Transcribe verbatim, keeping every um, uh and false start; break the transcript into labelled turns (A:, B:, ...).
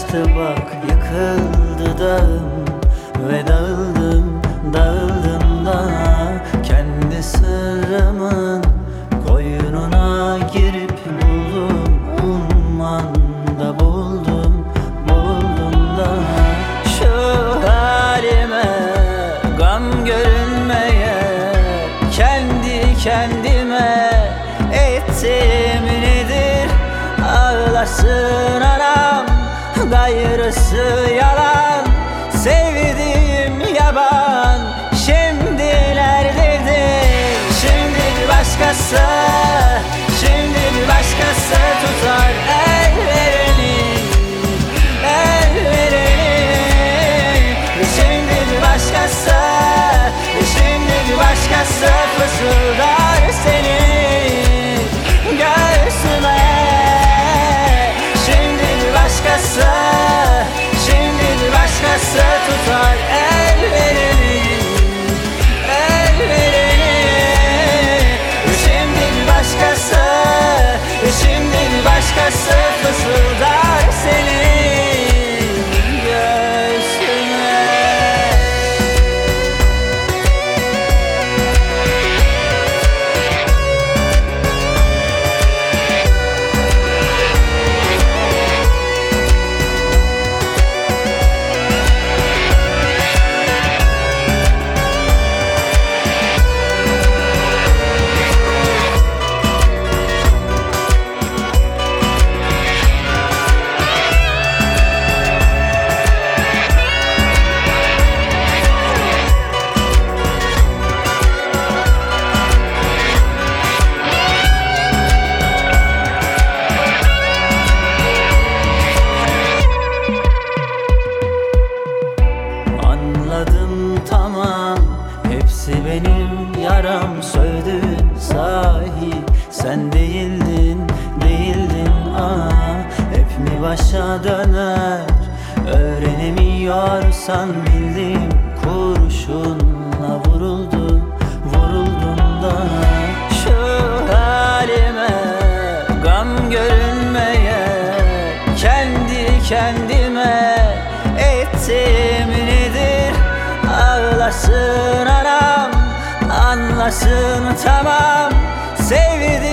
A: taştı bak, yıkıldı dağım ve dağıldım, dağıldım da kendi sırrımın koyununa girip buldum, ummanda buldum, buldum da şu halime gam görünmeye kendi kendime ettim nedir? Ağlasın anam, gayrısı yalan, sevdiğim yaban şimdi nerededir? Şimdi bir başkası, şimdi bir başkası tutar ellerini, ellerini. Şimdi bir başkası, şimdi bir başkası fısıldar seni göğsüme. Şimdi bir başkası, şimdi bir başkası tutar ellerini, ellerini. Şimdi bir başkası, şimdi bir başkası fısıldar seni göğsüme. Anladım tamam, hepsi benim yaram. Söydün sahi, sen değildin, değildin ah. Hep mi başa döner, öğrenemiyorsan bildim. Kurşunla vuruldu, vuruldum da şu halime gam görünmeye kendi kendime ettim nedir? Ağlasın anam, anlasın tamam, sevdim.